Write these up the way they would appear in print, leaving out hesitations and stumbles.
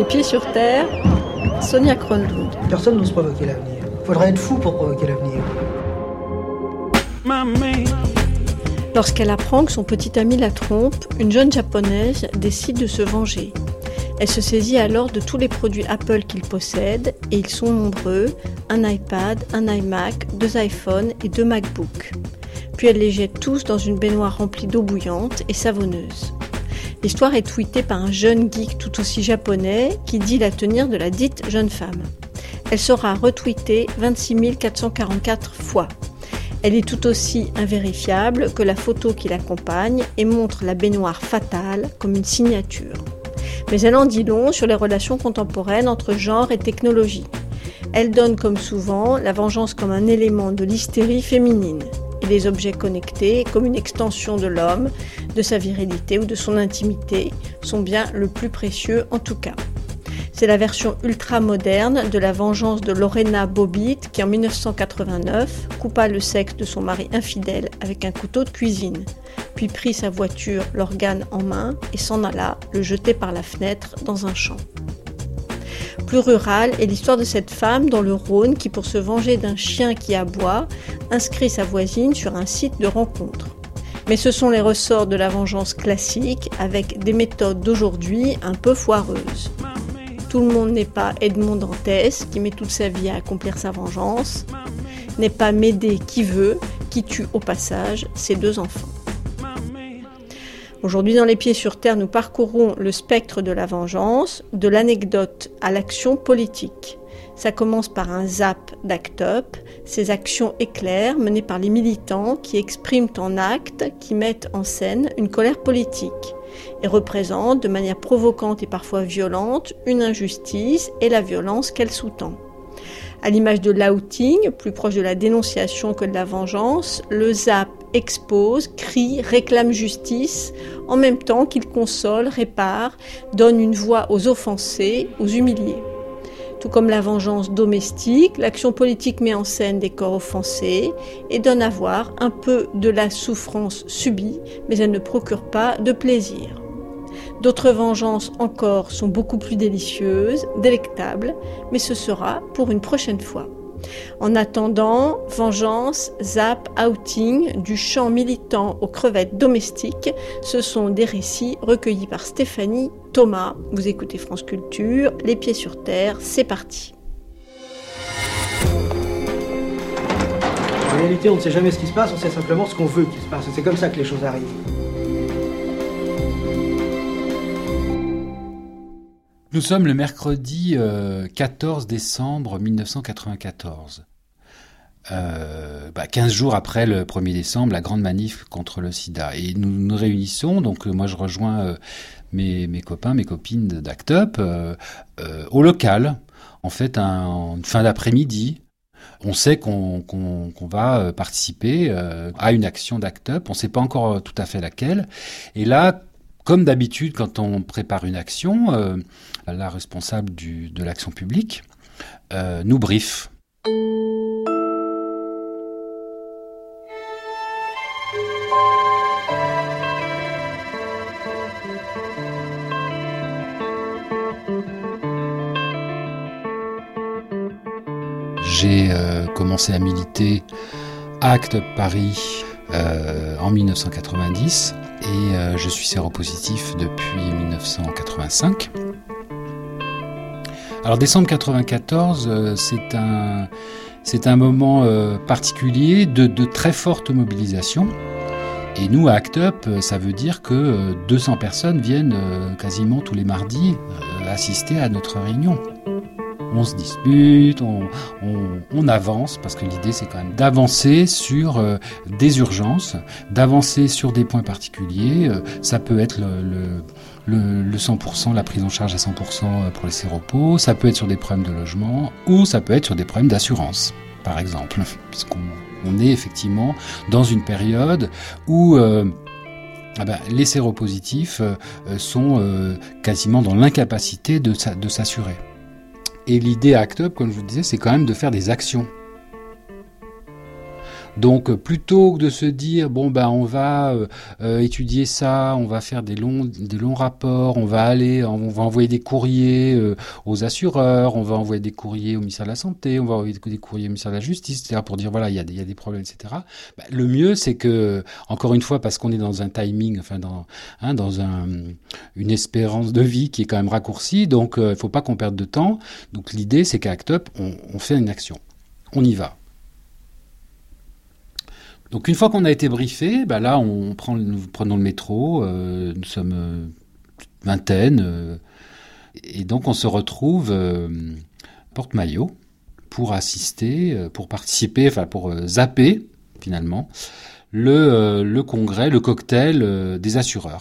Pieds sur terre, Sonia Kronlund. Personne n'ose provoquer l'avenir. Faudrait être fou pour provoquer l'avenir. Lorsqu'elle apprend que son petit ami la trompe, une jeune japonaise décide de se venger. Elle se saisit alors de tous les produits Apple qu'il possède, et ils sont nombreux, un iPad, un iMac, 2 iPhones et 2 MacBooks. Puis elle les jette tous dans une baignoire remplie d'eau bouillante et savonneuse. L'histoire est tweetée par un jeune geek tout aussi japonais qui dit la tenir de la dite jeune femme. Elle sera retweetée 26 444 fois. Elle est tout aussi invérifiable que la photo qui l'accompagne et montre la baignoire fatale comme une signature. Mais elle en dit long sur les relations contemporaines entre genre et technologie. Elle donne comme souvent la vengeance comme un élément de l'hystérie féminine et les objets connectés comme une extension de l'homme, de sa virilité ou de son intimité sont bien le plus précieux en tout cas. C'est la version ultra-moderne de la vengeance de Lorena Bobbitt qui, en 1989, coupa le sexe de son mari infidèle avec un couteau de cuisine, puis prit sa voiture, l'organe en main, et s'en alla, le jeter par la fenêtre dans un champ. Plus rurale est l'histoire de cette femme dans le Rhône qui, pour se venger d'un chien qui aboie, inscrit sa voisine sur un site de rencontre. Mais ce sont les ressorts de la vengeance classique avec des méthodes d'aujourd'hui un peu foireuses. Tout le monde n'est pas Edmond Dantès qui met toute sa vie à accomplir sa vengeance, n'est pas Médée qui veut, qui tue au passage ses 2 enfants. Aujourd'hui, dans Les Pieds sur terre, nous parcourons le spectre de la vengeance, de l'anecdote à l'action politique. Ça commence par un zap d'Act Up, ces actions éclairs menées par les militants qui expriment en actes, qui mettent en scène une colère politique et représentent de manière provocante et parfois violente une injustice et la violence qu'elle sous-tend. À l'image de l'outing, plus proche de la dénonciation que de la vengeance, le zap expose, crie, réclame justice, en même temps qu'il console, répare, donne une voix aux offensés, aux humiliés. Tout comme la vengeance domestique, l'action politique met en scène des corps offensés et donne à voir un peu de la souffrance subie, mais elle ne procure pas de plaisir. D'autres vengeances encore sont beaucoup plus délicieuses, délectables, mais ce sera pour une prochaine fois. En attendant, vengeance, zap, outing, du chant militant aux crevettes domestiques, ce sont des récits recueillis par Stéphanie Thomas. Vous écoutez France Culture, Les Pieds sur terre, c'est parti. En réalité, on ne sait jamais ce qui se passe, on sait simplement ce qu'on veut qu'il se passe. C'est comme ça que les choses arrivent. Nous sommes le mercredi 14 décembre 1994. 15 jours après le 1er décembre, la grande manif contre le sida. Et nous nous réunissons, donc moi je rejoins mes copains, mes copines d'Act Up au local. En fait, une fin d'après-midi, on sait qu'on va participer à une action d'Act Up. On ne sait pas encore tout à fait laquelle. Et là, comme d'habitude, quand on prépare une action, la responsable de l'action publique nous briefe. J'ai commencé à militer à Act Up Paris en 1990 et je suis séropositif depuis 1985. Alors décembre 1994, c'est un moment particulier de très forte mobilisation. Et nous, à Act Up, ça veut dire que 200 personnes viennent quasiment tous les mardis assister à notre réunion. On se dispute, on avance, parce que l'idée c'est quand même d'avancer sur des urgences, d'avancer sur des points particuliers. Ça peut être le 100%, la prise en charge à 100% pour les séropos, ça peut être sur des problèmes de logement, ou ça peut être sur des problèmes d'assurance, par exemple, puisqu'on est effectivement dans une période où les séropositifs sont quasiment dans l'incapacité de s'assurer. Et l'idée à Act Up, comme je vous disais, c'est quand même de faire des actions. Donc plutôt que de se dire on va étudier ça, on va faire des longs rapports, on va envoyer des courriers aux assureurs, on va envoyer des courriers au ministère de la Santé, on va envoyer des courriers au ministère de la Justice, etc. pour dire il y a des problèmes, etc. Le mieux, c'est que, encore une fois, parce qu'on est dans un timing, dans une espérance de vie qui est quand même raccourcie, donc il faut pas qu'on perde de temps. Donc l'idée, c'est qu'à ACT UP, on fait une action, on y va. Donc une fois qu'on a été briefé, là nous prenons le métro, nous sommes vingtaine, et donc on se retrouve porte-maillot pour assister, pour participer, pour zapper finalement le congrès, le cocktail des assureurs.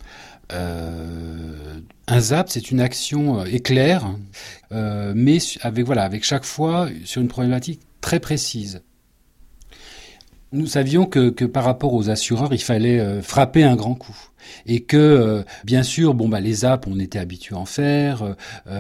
Un zap, c'est une action éclair, mais avec chaque fois sur une problématique très précise. Nous savions que par rapport aux assureurs, il fallait frapper un grand coup. Et que, bien sûr, les zaps, on était habitués à en faire.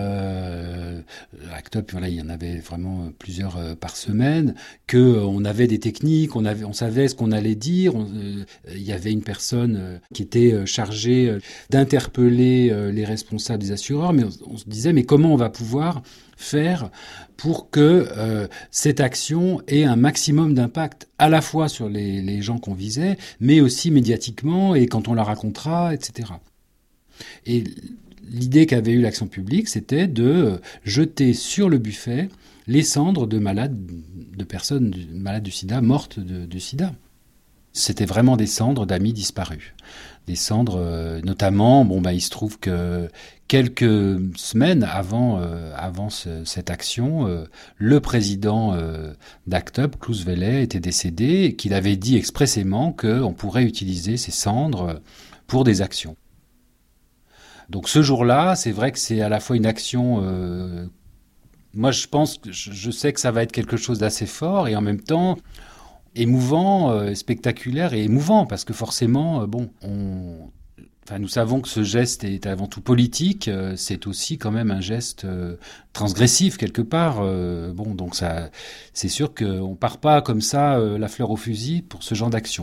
ACT UP, il y en avait vraiment plusieurs par semaine. Que on avait des techniques, on savait ce qu'on allait dire. Il y avait une personne qui était chargée d'interpeller les responsables des assureurs. Mais on se disait, mais comment on va pouvoir faire pour que cette action ait un maximum d'impact à la fois sur les gens qu'on visait, mais aussi médiatiquement et quand on la racontera, etc. Et l'idée qu'avait eu l'Action publique, c'était de jeter sur le buffet les cendres de personnes malades du sida, mortes de sida. C'était vraiment des cendres d'amis disparus. Des cendres, notamment, il se trouve que quelques semaines avant cette action, le président d'ACT UP, Klaus Welle, était décédé et qu'il avait dit expressément qu'on pourrait utiliser ces cendres pour des actions. Donc ce jour-là, c'est vrai que c'est à la fois une action... moi, je sais que ça va être quelque chose d'assez fort et en même temps... émouvant, spectaculaire et émouvant, parce que forcément, nous savons que ce geste est avant tout politique, c'est aussi quand même un geste transgressif quelque part. Donc ça, c'est sûr qu'on part pas comme ça, la fleur au fusil pour ce genre d'action.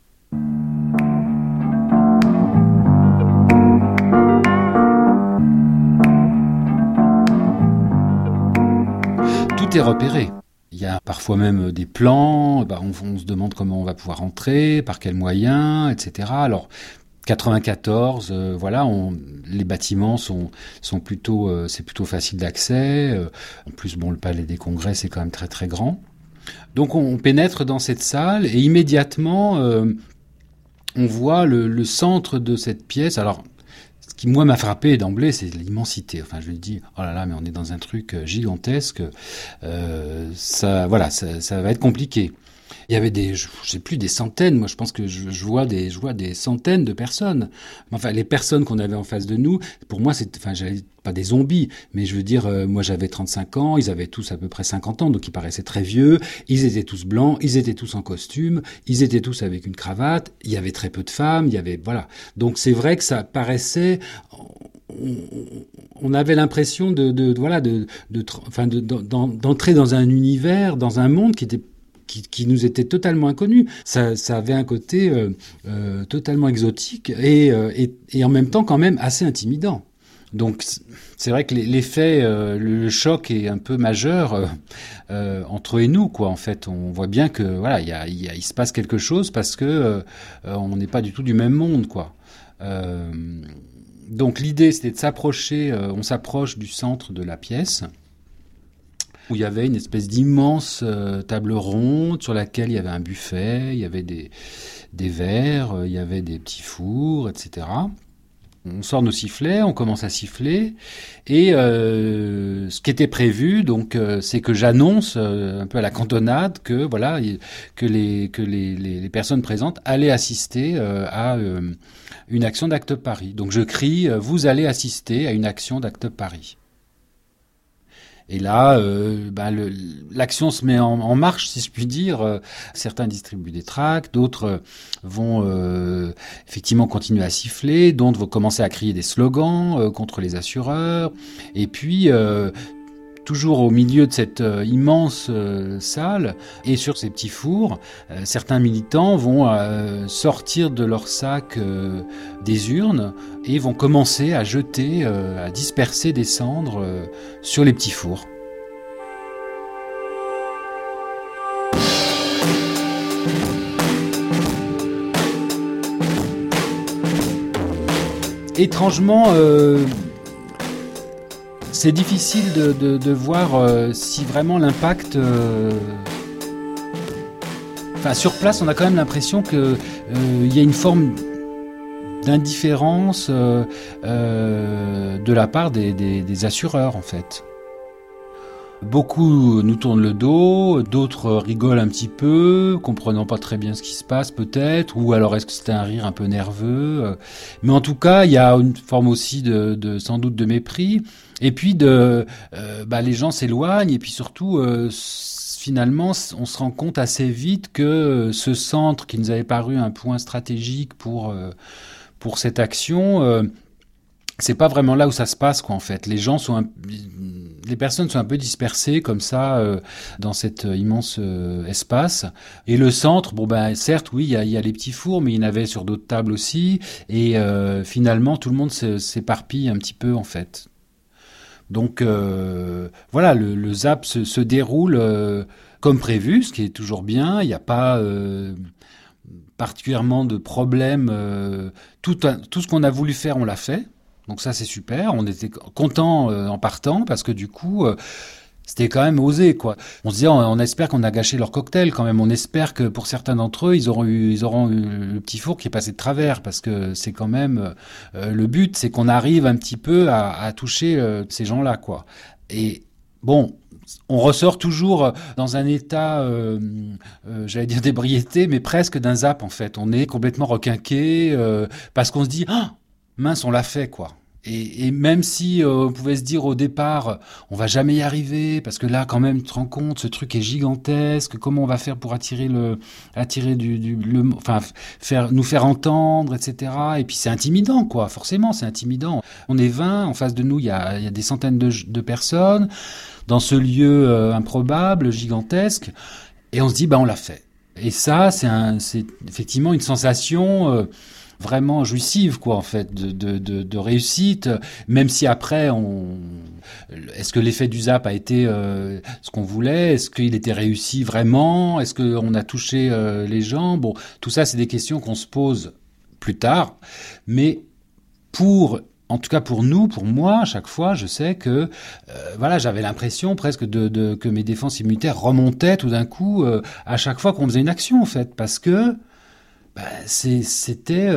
Tout est repéré. Il y a parfois même des plans, on se demande comment on va pouvoir entrer, par quels moyens, etc. Alors, 94, les bâtiments sont plutôt, c'est plutôt facile d'accès. En plus, le palais des congrès, c'est quand même très très grand. Donc, on pénètre dans cette salle et immédiatement, on voit le centre de cette pièce. Alors, ce qui, moi, m'a frappé d'emblée, c'est l'immensité. Je me dis, oh là là, mais on est dans un truc gigantesque. Ça va être compliqué. Il y avait je sais plus, des centaines. Moi, je pense que je vois des centaines de personnes. Les personnes qu'on avait en face de nous, pour moi, j'avais pas des zombies, mais je veux dire, moi, j'avais 35 ans, ils avaient tous à peu près 50 ans, donc ils paraissaient très vieux. Ils étaient tous blancs, ils étaient tous en costume, ils étaient tous avec une cravate. Il y avait très peu de femmes, Donc, c'est vrai que ça paraissait... On avait l'impression d'entrer dans un univers, dans un monde qui nous était totalement inconnu. Ça avait un côté totalement exotique et en même temps quand même assez intimidant. Donc c'est vrai que l'effet, le choc est un peu majeur entre eux et nous, quoi. En fait, on voit bien que il se passe quelque chose parce que on n'est pas du tout du même monde, quoi. Donc l'idée, c'était de s'approcher. On s'approche du centre de la pièce, où il y avait une espèce d'immense table ronde sur laquelle il y avait un buffet, il y avait des verres, il y avait des petits fours, etc. On sort nos sifflets, on commence à siffler, et ce qui était prévu, donc, c'est que j'annonce un peu à la cantonade que les personnes présentes allaient assister à une action d'ACT UP Paris. Donc je crie, vous allez assister à une action d'ACT UP Paris. Et là, l'action se met en marche, si je puis dire. Certains distribuent des tracts, d'autres vont effectivement continuer à siffler, d'autres vont commencer à crier des slogans contre les assureurs. Et puis, toujours au milieu de cette immense salle, et sur ces petits fours, certains militants vont sortir de leur sac des urnes et vont commencer à jeter, à disperser des cendres sur les petits fours. Étrangement, c'est difficile de voir si vraiment l'impact... Enfin, sur place, on a quand même l'impression qu'il y a une forme d'indifférence de la part des assureurs, en fait. Beaucoup nous tournent le dos, d'autres rigolent un petit peu, comprenant pas très bien ce qui se passe peut-être, ou alors est-ce que c'était un rire un peu nerveux. Mais en tout cas, il y a une forme aussi sans doute de mépris. Et puis les gens s'éloignent, et puis surtout, finalement, on se rend compte assez vite que ce centre qui nous avait paru un point stratégique pour cette action, c'est pas vraiment là où ça se passe, quoi, en fait. Les personnes sont un peu dispersées comme ça dans cet immense espace. Et le centre, certes, oui, il y a les petits fours, mais il y en avait sur d'autres tables aussi. Et finalement, tout le monde s'éparpille un petit peu, en fait. Donc voilà, le ZAP se déroule comme prévu, ce qui est toujours bien. Il n'y a pas particulièrement de problème. Tout ce qu'on a voulu faire, on l'a fait. Donc ça, c'est super. On était contents en partant parce que du coup, c'était quand même osé, quoi. On se disait, on espère qu'on a gâché leur cocktail quand même. On espère que pour certains d'entre eux, ils auront eu le petit four qui est passé de travers, parce que c'est quand même le but, c'est qu'on arrive un petit peu à toucher ces gens-là, quoi. Et bon, on ressort toujours dans un état, j'allais dire d'ébriété, mais presque d'un zap, en fait. On est complètement requinqué parce qu'on se dit, ah, mince, on l'a fait, quoi. Et même si on pouvait se dire au départ, on va jamais y arriver, parce que là, quand même, tu te rends compte, ce truc est gigantesque, comment on va faire pour nous faire entendre, etc. Et puis c'est intimidant, quoi, forcément, c'est intimidant. On est 20, en face de nous, il y a des centaines de personnes, dans ce lieu improbable, gigantesque, et on se dit, on l'a fait. Et ça, c'est effectivement une sensation... vraiment jouissive, quoi, en fait, de réussite, même si après, est-ce que l'effet du zap a été ce qu'on voulait? Est-ce qu'il était réussi vraiment? Est-ce qu'on a touché les gens? Bon, tout ça, c'est des questions qu'on se pose plus tard, mais en tout cas pour nous, pour moi, à chaque fois, je sais que j'avais l'impression presque que mes défenses immunitaires remontaient tout d'un coup à chaque fois qu'on faisait une action, en fait, parce que c'était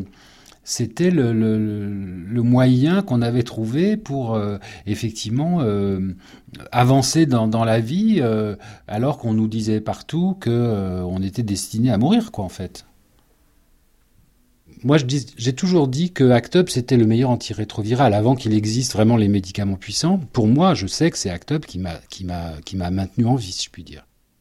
le moyen qu'on avait trouvé pour effectivement avancer dans la vie, alors qu'on nous disait partout que on était destiné à mourir, quoi, en fait. Moi, j'ai toujours dit que Act Up, c'était le meilleur antirétroviral avant qu'il existe vraiment les médicaments puissants. Pour moi, je sais que c'est Act Up qui m'a maintenu en vie, si je puis dire.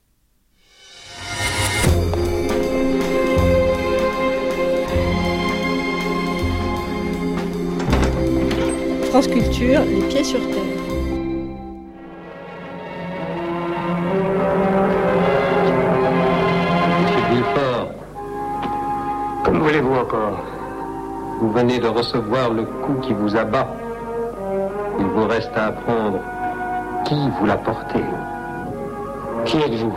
France Culture, les pieds sur terre. Monsieur Villefort, comme voulez-vous encore? Vous venez de recevoir le coup qui vous abat. Il vous reste à apprendre qui vous l'a porté. Qui êtes-vous?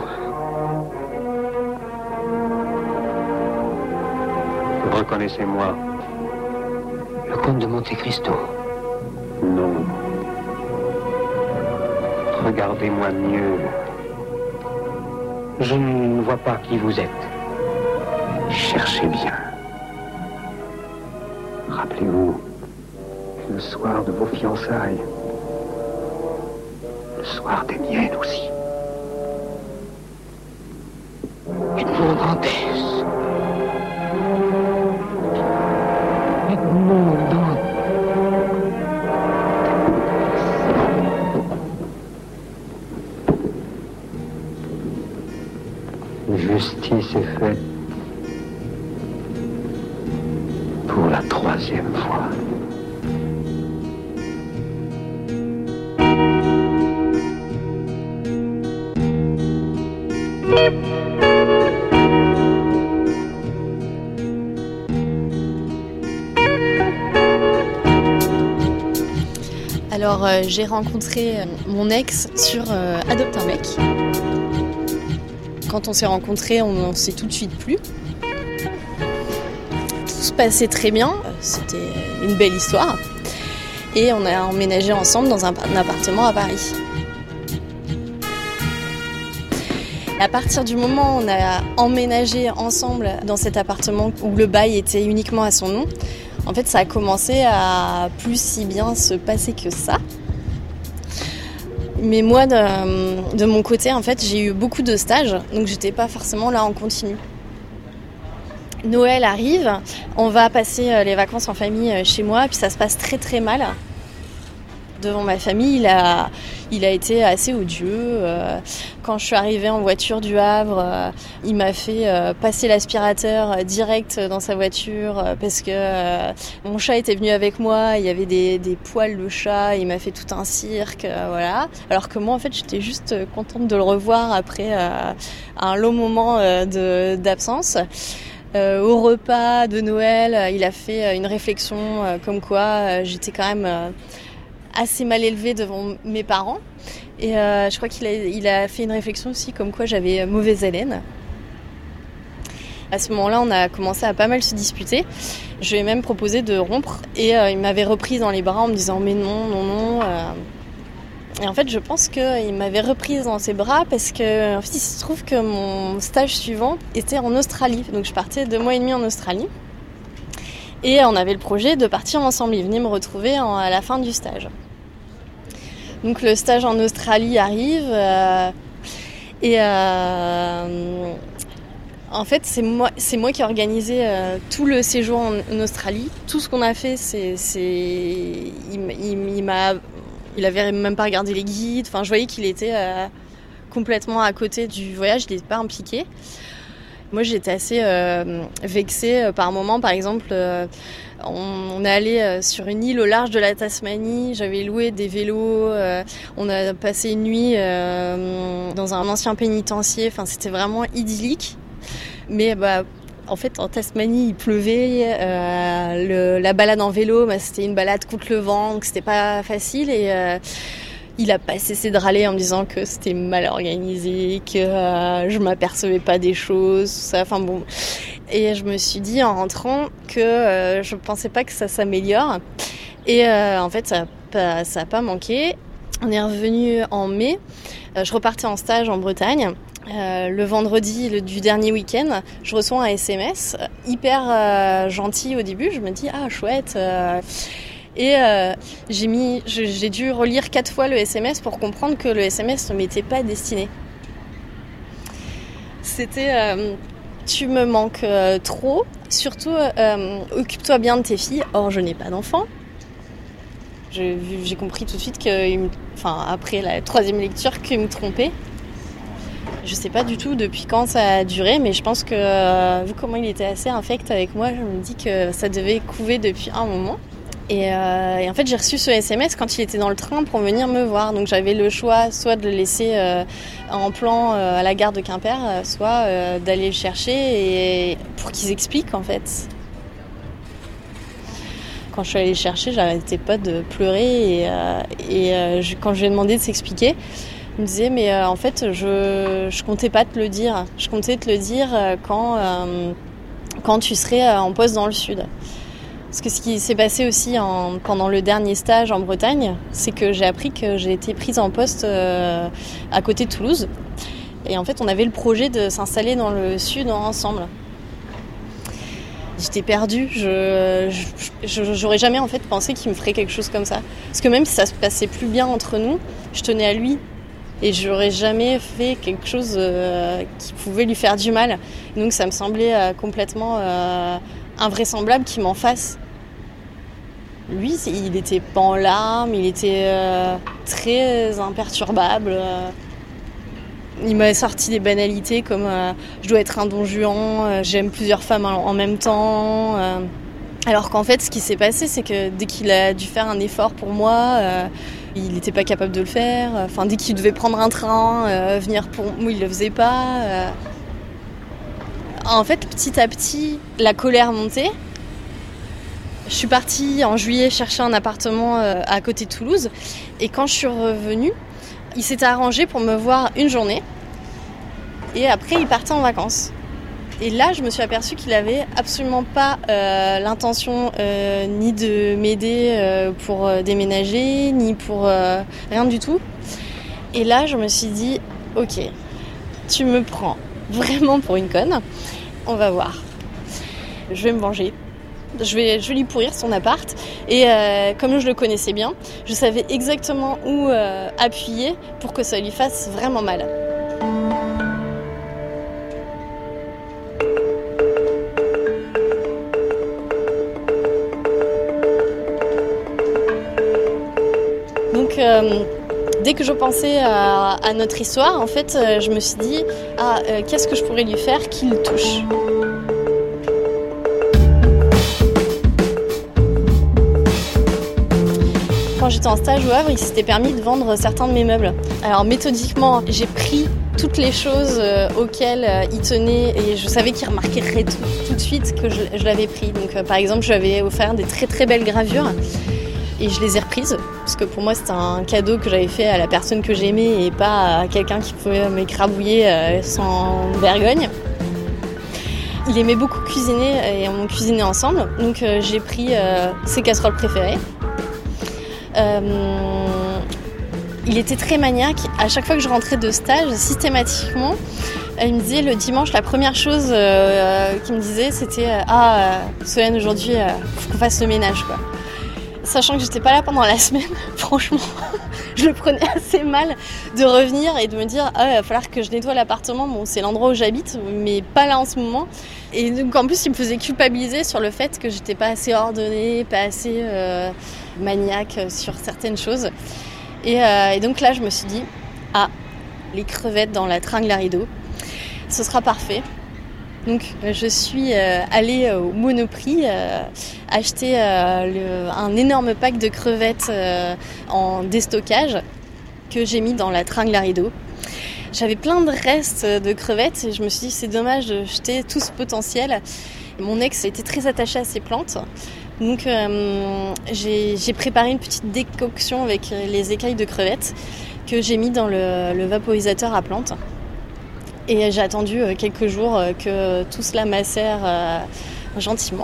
Reconnaissez-moi. Le comte de Monte Cristo. Non. Regardez-moi mieux. Je ne vois pas qui vous êtes. Cherchez bien. Rappelez-vous, le soir de vos fiançailles, le soir des miennes aussi. Edmond Dantès. Edmond Dantès. Justice est faite pour la 3e fois. Alors, j'ai rencontré mon ex sur Adopte un mec. Quand on s'est rencontrés, on s'est tout de suite plu. Tout se passait très bien, c'était une belle histoire. Et on a emménagé ensemble dans un appartement à Paris. À partir du moment où on a emménagé ensemble dans cet appartement où le bail était uniquement à son nom, en fait, ça a commencé à plus si bien se passer que ça. Mais moi, de mon côté, en fait, j'ai eu beaucoup de stages, donc j'étais pas forcément là en continu. Noël arrive, on va passer les vacances en famille chez moi, puis ça se passe très très mal. Devant ma famille, il a été assez odieux. Quand je suis arrivée en voiture du Havre, il m'a fait passer l'aspirateur direct dans sa voiture parce que mon chat était venu avec moi, il y avait des poils de chat, il m'a fait tout un cirque, voilà. Alors que moi, en fait, j'étais juste contente de le revoir après un long moment d'absence. Au repas de Noël, il a fait une réflexion comme quoi j'étais quand même assez mal élevée devant mes parents. Et je crois qu'il a fait une réflexion aussi comme quoi j'avais mauvaise haleine. À ce moment-là, on a commencé à pas mal se disputer. Je lui ai même proposé de rompre et il m'avait reprise dans les bras en me disant « mais non, non, non ». Et en fait, je pense qu'il m'avait reprise dans ses bras parce que en fait, il se trouve que mon stage suivant était en Australie. Donc je partais 2 mois et demi en Australie. Et on avait le projet de partir ensemble. Il venait me retrouver à la fin du stage. Donc le stage en Australie arrive en fait c'est moi qui ai organisé tout le séjour en Australie. Tout ce qu'on a fait, il avait même pas regardé les guides. Enfin, je voyais qu'il était complètement à côté du voyage. Il n'était pas impliqué. Moi, j'étais assez vexée par moments. Par exemple, on est allé sur une île au large de la Tasmanie. J'avais loué des vélos. On a passé une nuit dans un ancien pénitencier. Enfin, c'était vraiment idyllique. Mais en fait, en Tasmanie, il pleuvait. La balade en vélo, c'était une balade contre le vent, donc c'était pas facile. Et il a pas cessé de râler en me disant que c'était mal organisé, que je m'apercevais pas des choses, tout ça. Enfin bon. Et je me suis dit en rentrant que je pensais pas que ça s'améliore. Et en fait, ça a pas manqué. On est revenu en mai. Je repartais en stage en Bretagne. Le vendredi du dernier week-end, je reçois un SMS hyper gentil au début. Je me dis ah chouette. Et j'ai dû relire 4 fois le SMS pour comprendre que le SMS ne m'était pas destiné. C'était tu me manques trop, surtout occupe-toi bien de tes filles. Or je n'ai pas d'enfants. J'ai compris tout de suite après la 3e lecture qu'il me trompait. Je sais pas du tout depuis quand ça a duré, mais je pense que vu comment il était assez infect avec moi, je me dis que ça devait couver depuis un moment. Et en fait, j'ai reçu ce SMS quand il était dans le train pour venir me voir. Donc j'avais le choix soit de le laisser en plan à la gare de Quimper, soit d'aller le chercher pour qu'ils expliquent en fait. Quand je suis allée le chercher, j'arrêtais pas de pleurer quand je lui ai demandé de s'expliquer, il me disait mais en fait je comptais pas te le dire. Je comptais te le dire quand tu serais en poste dans le sud. Parce que ce qui s'est passé aussi pendant le dernier stage en Bretagne, c'est que j'ai appris que j'ai été prise en poste à côté de Toulouse. Et en fait, on avait le projet de s'installer dans le sud ensemble. J'étais perdue. J'aurais jamais en fait pensé qu'il me ferait quelque chose comme ça. Parce que même si ça se passait plus bien entre nous, je tenais à lui. Et j'aurais jamais fait quelque chose qui pouvait lui faire du mal. Et donc ça me semblait complètement invraisemblable qu'il m'en fasse. Lui, il était pas en larmes, il était très imperturbable. Il m'a sorti des banalités comme je dois être un don Juan, j'aime plusieurs femmes en même temps. Alors qu'en fait, ce qui s'est passé, c'est que dès qu'il a dû faire un effort pour moi, il n'était pas capable de le faire. Enfin, dès qu'il devait prendre un train, venir pour moi, il le faisait pas. En fait, petit à petit, la colère montait. Je suis partie en juillet chercher un appartement à côté de Toulouse. Et quand je suis revenue, il s'était arrangé pour me voir une journée. Et après, il partait en vacances. Et là, je me suis aperçue qu'il avait absolument pas l'intention ni de m'aider pour déménager, ni pour rien du tout. Et là, je me suis dit, ok, tu me prends vraiment pour une conne. On va voir. Je vais me venger. Je vais lui pourrir son appart. Et comme je le connaissais bien, je savais exactement où appuyer pour que ça lui fasse vraiment mal. Donc, dès que je pensais à notre histoire, en fait, je me suis dit, qu'est-ce que je pourrais lui faire qui le touche ? Quand j'étais en stage au Havre, il s'était permis de vendre certains de mes meubles. Alors méthodiquement, j'ai pris toutes les choses auxquelles il tenait et je savais qu'il remarquerait tout de suite que je l'avais pris. Donc par exemple, je lui avais offert des très très belles gravures et je les ai reprises parce que pour moi c'était un cadeau que j'avais fait à la personne que j'aimais et pas à quelqu'un qui pouvait m'écrabouiller sans vergogne. Il aimait beaucoup cuisiner et on cuisinait ensemble, donc j'ai pris ses casseroles préférées. Il était très maniaque. À chaque fois que je rentrais de stage, systématiquement, il me disait le dimanche, la première chose qu'il me disait, c'était Solène, aujourd'hui, faut qu'on fasse le ménage, quoi. Sachant que j'étais pas là pendant la semaine, franchement, je le prenais assez mal de revenir et de me dire il va falloir que je nettoie l'appartement. Bon, c'est l'endroit où j'habite, mais pas là en ce moment. Et donc en plus, il me faisait culpabiliser sur le fait que j'étais pas assez ordonnée, pas assez maniaque sur certaines choses. Et donc là, je me suis dit les crevettes dans la tringle à rideau, ce sera parfait. Donc je suis allée au Monoprix acheter un énorme pack de crevettes en déstockage que j'ai mis dans la tringle à rideau. J'avais plein de restes de crevettes et je me suis dit c'est dommage de jeter tout ce potentiel. Mon ex était très attaché à ses plantes. Donc j'ai préparé une petite décoction avec les écailles de crevettes que j'ai mis dans le vaporisateur à plantes. Et j'ai attendu quelques jours que tout cela macère gentiment.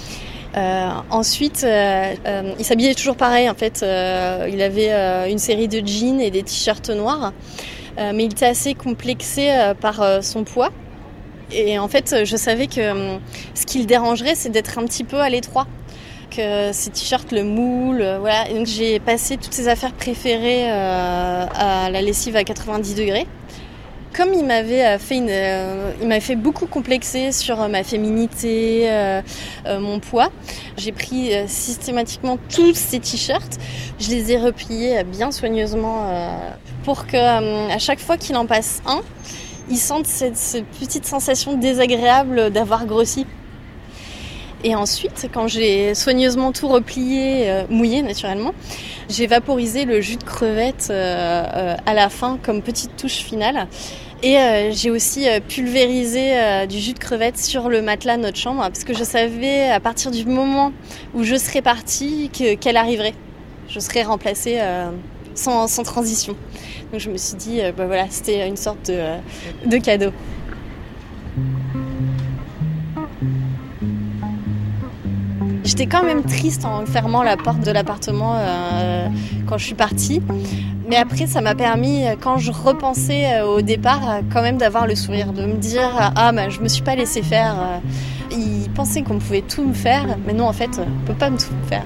Ensuite, il s'habillait toujours pareil. En fait, il avait une série de jeans et des t-shirts noirs. Mais il était assez complexé par son poids. Et en fait, je savais que ce qui le dérangerait, c'est d'être un petit peu à l'étroit. Que ses t-shirts le moulent, voilà. Et donc j'ai passé toutes ses affaires préférées à la lessive à 90 degrés. Comme il m'avait fait beaucoup complexer sur ma féminité, mon poids, j'ai pris systématiquement tous ces t-shirts, je les ai repliés bien soigneusement pour que à chaque fois qu'il en passe un, il sente cette petite sensation désagréable d'avoir grossi. Et ensuite, quand j'ai soigneusement tout replié, mouillé naturellement, j'ai vaporisé le jus de crevette à la fin comme petite touche finale. Et j'ai aussi pulvérisé du jus de crevette sur le matelas de notre chambre parce que je savais à partir du moment où je serais partie qu'elle arriverait. Je serais remplacée sans transition. Donc je me suis dit, voilà, c'était une sorte de cadeau. J'étais quand même triste en fermant la porte de l'appartement quand je suis partie. Mais après, ça m'a permis, quand je repensais au départ, quand même d'avoir le sourire, de me dire je me suis pas laissé faire. Ils pensaient qu'on pouvait tout me faire, mais non, en fait, on peut pas me tout faire.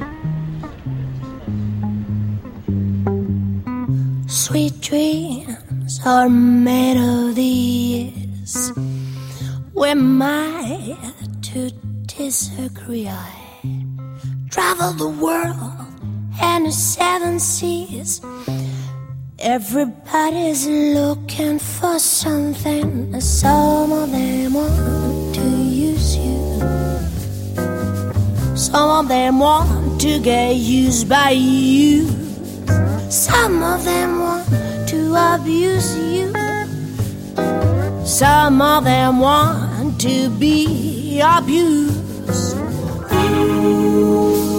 Sweet dreams are made of these. We might to disagree. Travel the world and the 7 seas. Everybody's looking for something. Some of them want to use you. Some of them want to get used by you. Some of them want to abuse you. Some of them want to be abused. Ooh.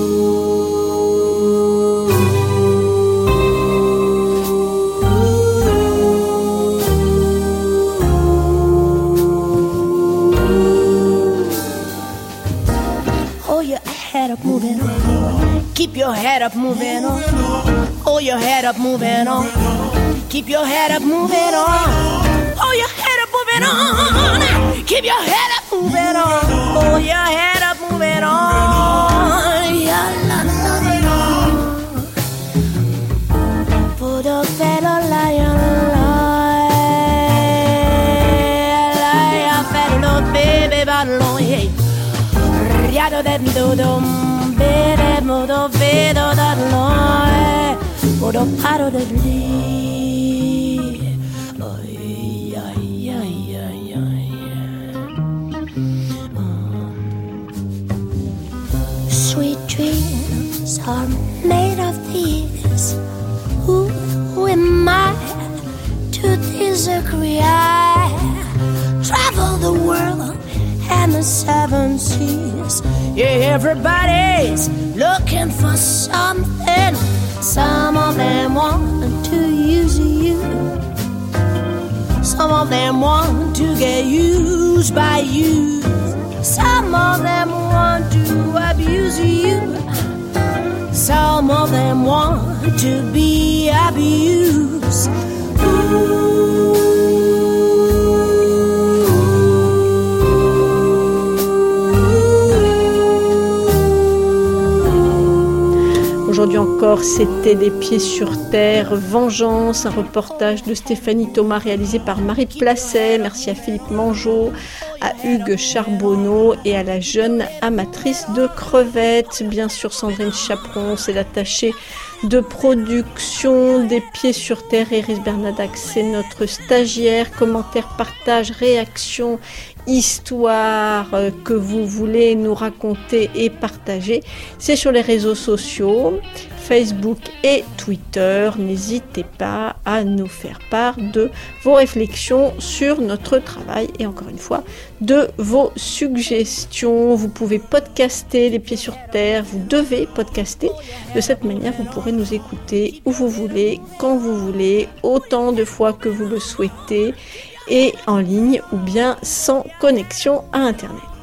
your head up, moving on. Hold your head up, moving on. Keep your head up, moving on. Hold your head up, moving on. Keep your head up, moving on. Hold your head up, moving on. Yeah, la la la. For the fellow lion, lion, fellow baby, ballon, yeah. Riado de dodom, baby, modo vedo da noi, modo paro de lì. Oh, yeah, yeah, yeah, yeah. Sweet dreams are made of these. Who am I to disagree? I travel the world and the seven seas. Yeah, everybody's looking for something. Some of them want to use you. Some of them want to get used by you. Some of them want to abuse you. Some of them want to be abused. Aujourd'hui encore, c'était des pieds sur terre, Vengeance, un reportage de Stéphanie Thomas réalisé par Marie Placet. Merci à Philippe Mangeot, à Hugues Charbonneau et à la jeune amatrice de crevettes. Bien sûr, Sandrine Chaperon, c'est l'attachée de production des pieds sur terre. Iris Bernadac, c'est notre stagiaire. Commentaires, partages, réactions, histoires que vous voulez nous raconter et partager, c'est sur les réseaux sociaux, Facebook et Twitter. N'hésitez pas à nous faire part de vos réflexions sur notre travail et encore une fois, de vos suggestions. Vous pouvez podcaster les pieds sur terre, vous devez podcaster. De cette manière, vous pourrez nous écouter où vous voulez, quand vous voulez, autant de fois que vous le souhaitez, et en ligne ou bien sans connexion à Internet.